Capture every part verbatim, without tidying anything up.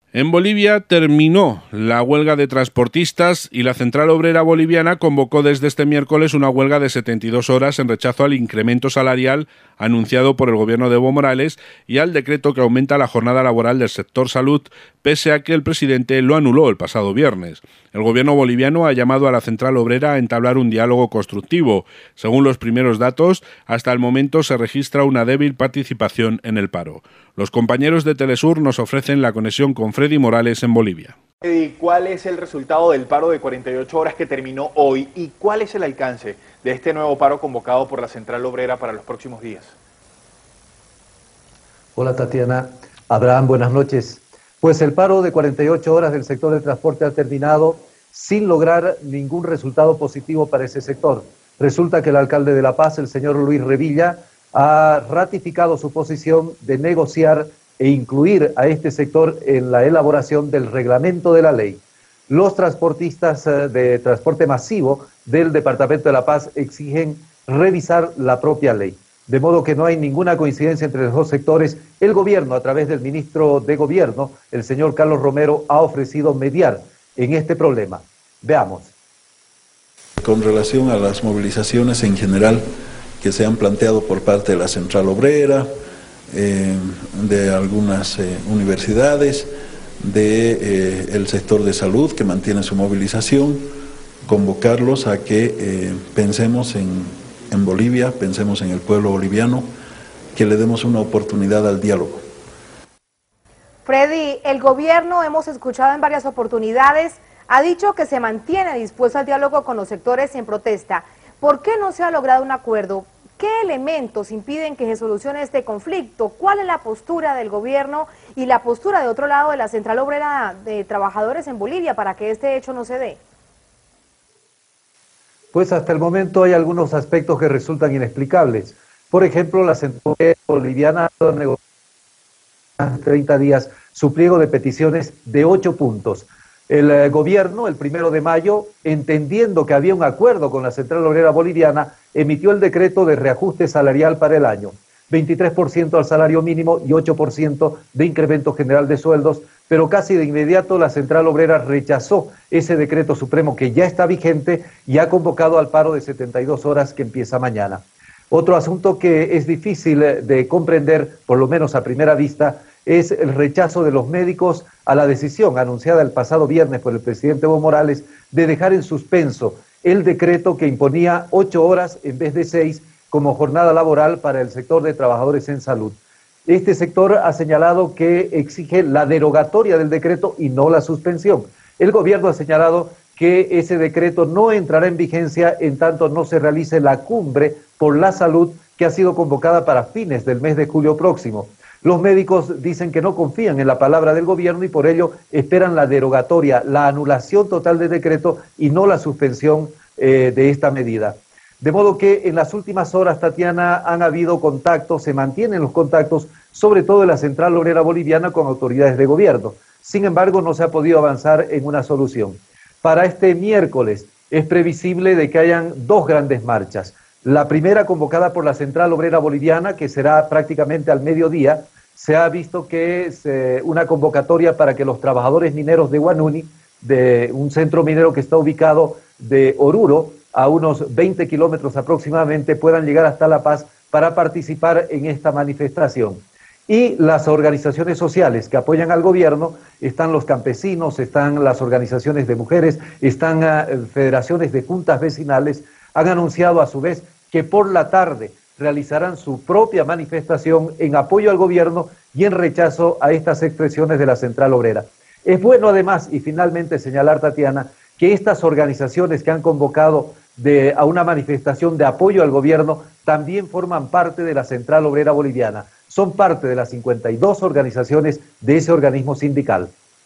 En Bolivia terminó la huelga de transportistas y la Central Obrera Boliviana convocó desde este miércoles una huelga de setenta y dos horas en rechazo al incremento salarial anunciado por el gobierno de Evo Morales y al decreto que aumenta la jornada laboral del sector salud, pese a que el presidente lo anuló el pasado viernes. El gobierno boliviano ha llamado a la Central Obrera a entablar un diálogo constructivo. Según los primeros datos, hasta el momento se registra una débil participación en el paro. Los compañeros de Telesur nos ofrecen la conexión con Freddy Morales en Bolivia. ¿Cuál es el resultado del paro de cuarenta y ocho horas que terminó hoy y cuál es el alcance de este nuevo paro convocado por la Central Obrera para los próximos días? Hola Tatiana, Abraham, buenas noches. Pues el paro de cuarenta y ocho horas del sector de transporte ha terminado sin lograr ningún resultado positivo para ese sector. Resulta que el alcalde de La Paz, el señor Luis Revilla, ha ratificado su posición de negociar e incluir a este sector en la elaboración del reglamento de la ley. Los transportistas de transporte masivo del Departamento de La Paz exigen revisar la propia ley. De modo que no hay ninguna coincidencia entre los dos sectores. El gobierno, a través del ministro de Gobierno, el señor Carlos Romero, ha ofrecido mediar en este problema. Veamos. Con relación a las movilizaciones en general que se han planteado por parte de la Central Obrera, eh, de algunas eh, universidades, del de, eh, sector de salud que mantiene su movilización, convocarlos a que eh, pensemos en, en Bolivia, pensemos en el pueblo boliviano, que le demos una oportunidad al diálogo. Freddy, el gobierno, hemos escuchado en varias oportunidades, ha dicho que se mantiene dispuesto al diálogo con los sectores en protesta. ¿Por qué no se ha logrado un acuerdo? ¿Qué elementos impiden que se solucione este conflicto? ¿Cuál es la postura del gobierno y la postura de otro lado de la Central Obrera de Trabajadores en Bolivia para que este hecho no se dé? Pues hasta el momento hay algunos aspectos que resultan inexplicables. Por ejemplo, la Central Boliviana ha negociado hace treinta días su pliego de peticiones de ocho puntos. El eh, gobierno, el primero de mayo, entendiendo que había un acuerdo con la Central Obrera Boliviana, emitió el decreto de reajuste salarial para el año. veintitrés por ciento al salario mínimo y ocho por ciento de incremento general de sueldos, pero casi de inmediato la Central Obrera rechazó ese decreto supremo que ya está vigente y ha convocado al paro de setenta y dos horas que empieza mañana. Otro asunto que es difícil de comprender, por lo menos a primera vista, es el rechazo de los médicos a la decisión anunciada el pasado viernes por el presidente Evo Morales de dejar en suspenso el decreto que imponía ocho horas en vez de seis como jornada laboral para el sector de trabajadores en salud. Este sector ha señalado que exige la derogatoria del decreto y no la suspensión. El gobierno ha señalado que ese decreto no entrará en vigencia en tanto no se realice la cumbre por la salud que ha sido convocada para fines del mes de julio próximo. Los médicos dicen que no confían en la palabra del gobierno y por ello esperan la derogatoria, la anulación total del decreto y no la suspensión eh, de esta medida. De modo que en las últimas horas, Tatiana, han habido contactos, se mantienen los contactos, sobre todo en la Central Obrera Boliviana con autoridades de gobierno. Sin embargo, no se ha podido avanzar en una solución. Para este miércoles es previsible de que hayan dos grandes marchas. La primera convocada por la Central Obrera Boliviana, que será prácticamente al mediodía. Se ha visto que es eh, una convocatoria para que los trabajadores mineros de Huanuni, de un centro minero que está ubicado de Oruro, a unos veinte kilómetros aproximadamente, puedan llegar hasta La Paz para participar en esta manifestación. Y las organizaciones sociales que apoyan al gobierno, están los campesinos, están las organizaciones de mujeres, están uh, federaciones de juntas vecinales, han anunciado a su vez que por la tarde realizarán su propia manifestación en apoyo al gobierno y en rechazo a estas expresiones de la Central Obrera. Es bueno además, y finalmente señalar, Tatiana, que estas organizaciones que han convocado de, a una manifestación de apoyo al gobierno también forman parte de la Central Obrera Boliviana. Son parte de las cincuenta y dos organizaciones de ese organismo sindical.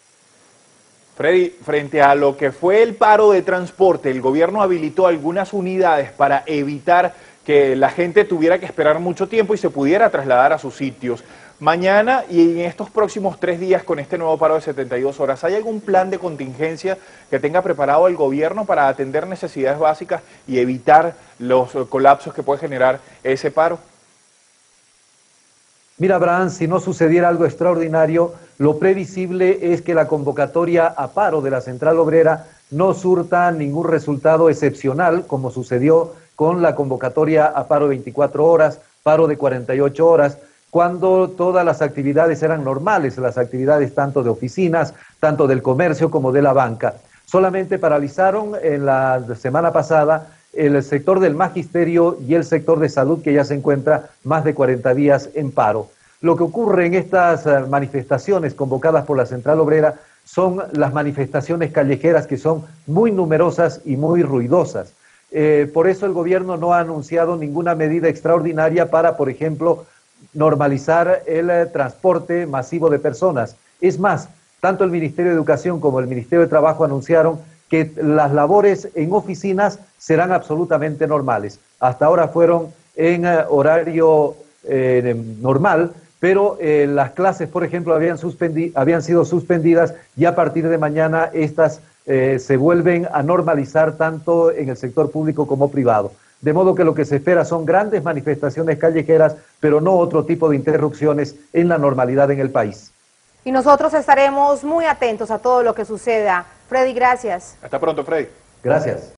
Freddy, frente a lo que fue el paro de transporte, el gobierno habilitó algunas unidades para evitar que la gente tuviera que esperar mucho tiempo y se pudiera trasladar a sus sitios. Mañana y en estos próximos tres días con este nuevo paro de setenta y dos horas, ¿hay algún plan de contingencia que tenga preparado el gobierno para atender necesidades básicas y evitar los colapsos que puede generar ese paro? Mira, Abraham, si no sucediera algo extraordinario, Lo previsible es que la convocatoria a paro de la Central Obrera no surta ningún resultado excepcional, como sucedió con la convocatoria a paro de veinticuatro horas, paro de cuarenta y ocho horas, cuando todas las actividades eran normales, las actividades tanto de oficinas, tanto del comercio como de la banca. Solamente paralizaron en la semana pasada el sector del magisterio y el sector de salud, que ya se encuentra más de cuarenta días en paro. Lo que ocurre en estas manifestaciones convocadas por la Central Obrera son las manifestaciones callejeras, que son muy numerosas y muy ruidosas. Eh, por eso el gobierno no ha anunciado ninguna medida extraordinaria para, por ejemplo, normalizar el eh, transporte masivo de personas. Es más, tanto el Ministerio de Educación como el Ministerio de Trabajo anunciaron que las labores en oficinas serán absolutamente normales. Hasta ahora fueron en eh, horario eh, normal, pero eh, las clases, por ejemplo, habían, suspendi- habían sido suspendidas y a partir de mañana estas eh, se vuelven a normalizar tanto en el sector público como privado. De modo que lo que se espera son grandes manifestaciones callejeras, pero no otro tipo de interrupciones en la normalidad en el país. Y nosotros estaremos muy atentos a todo lo que suceda. Freddy, gracias. Hasta pronto, Freddy. Gracias.